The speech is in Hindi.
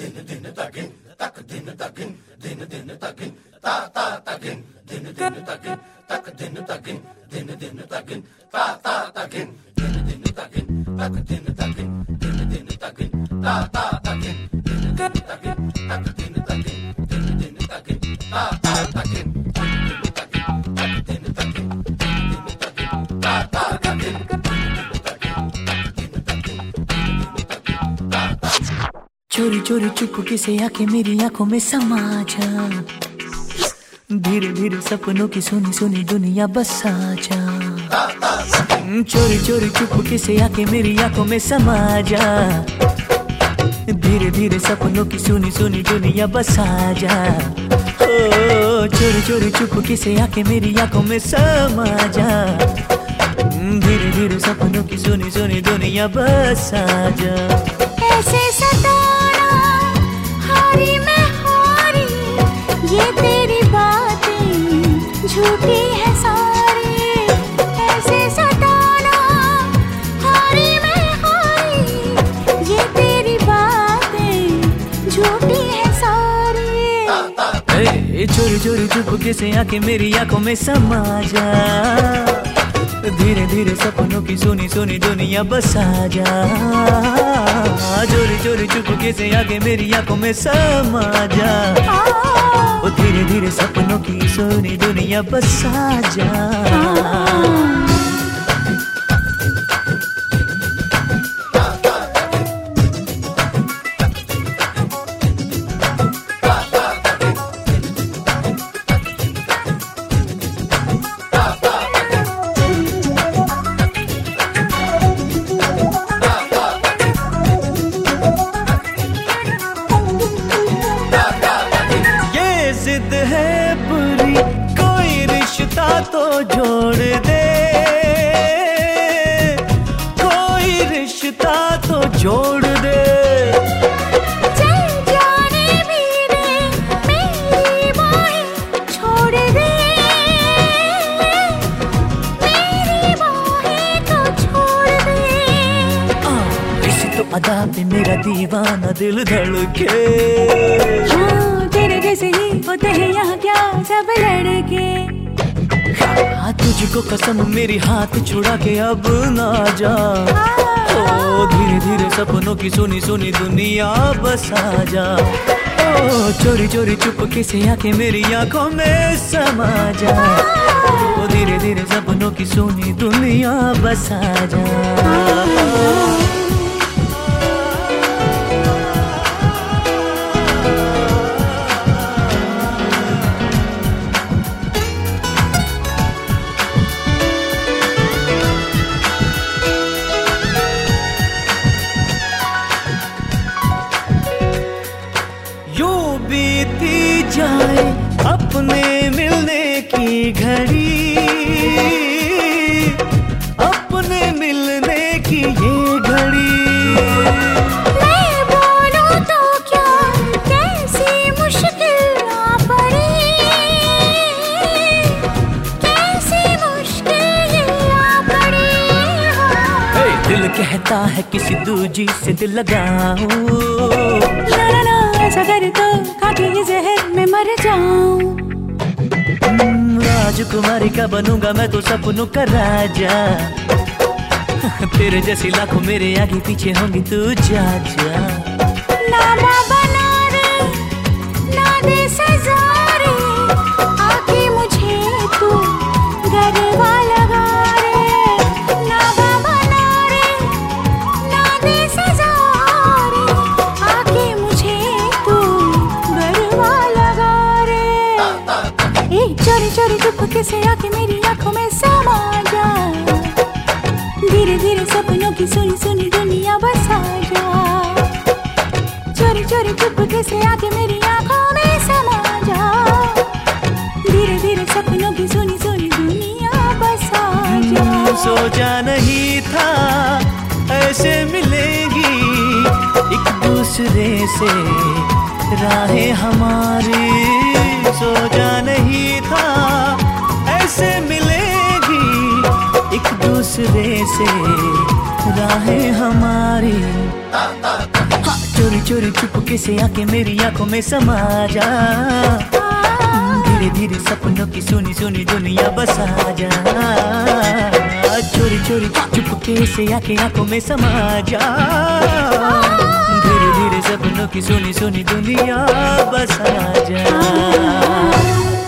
चोरी चोरी चुपके से आके मेरी आंखों में समा जा, धीरे धीरे सपनों की सुनी सुनी दुनिया बसा जा। चोरी चोरी चुपके से आके मेरी आंखों में समा जा, धीरे धीरे सपनों की सुनी सुनी दुनिया बसा जा। ओ चोरी चोरी चुपके से आके मेरी आंखों में समा जा, धीरे धीरे सपनों की सुनी सुनी दुनिया बसा जा। ऐसे सताना हारी मैं हारी, ये तेरी बातें झूठी है सारी। ऐसे सताना हारी मैं हारी, ये तेरी बातें झूठी है सारी। चोरी चोरी चुपके से आके मेरी आंखों में समा जा, धीरे धीरे सपनों की सुनी सुनी दुनिया बसा जा। चोरी चोरी चुपके से आके मेरी आंखों में समा जा, वो धीरे धीरे सपनों की सुनी दुनिया बसा जा। जिद है बुरी कोई रिश्ता तो जोड़ दे, कोई रिश्ता तो जोड़ दे। चल जाने भी दे मेरी बाहें छोड़ दे, मेरी बाहें तो छोड़ दे। किसी तो अदा पे मेरा दीवाना दिल धड़के, तेरे जैसे ही होते हैं यहाँ क्या सब लड़के। तुझको कसम मेरी हाथ छुड़ा के अब ना जा, ओ धीरे धीरे सपनों की सुनी सुनी दुनिया बसा जा। ओ चोरी चोरी चुपके से आके मेरी आंखों में समा जा, ओ धीरे धीरे सपनों की सुनी दुनिया बसा जा। बीती जाए अपने मिलने की घड़ी, अपने मिलने की ये घड़ी। मैं बोलूं तो क्या कैसी मुश्किल आ पड़ी, कैसी मुश्किल आ पड़ी। दिल कहता है किसी दूजी से दिल लगाऊं, ऐसा कर तो खाके ये जहर में मर जाऊं। राजकुमारी का बनूंगा मैं तो सपनों का राजा, तेरे जैसी लाखों मेरे आगे पीछे होंगी तू जा जा। ना बना रे ना दे सजा रे, आके मुझे तू गरबा लगा रे। ना बना रे ना दे सजा रे, आके मुझे तू गरबा लगा रे। चोरी चोरी चुपके से आके मेरी आंखों में समा जा, धीरे धीरे सपनों की सुनी सुनी दुनिया बसा जा। चोरी चोरी चुपके से आके मेरी आंखों में समा जा, धीरे धीरे सपनों की सुनी सुनी दुनिया बसा जा। सोचा नहीं था ऐसे मिलेगी एक दूसरे से राहें हमारी, सोचा नहीं था ऐसे मिलेगी एक दूसरे से राहें हमारी। चोरी चोरी चुपके से आके मेरी आंखों में समा जा, धीरे धीरे सपनों की सुनी सुनी दुनिया बसा जा। चोरी चोरी चुपके से आके आंखों में समा जा, धीरे धीरे सपनों की सुनी सुनी दुनिया बसा जा।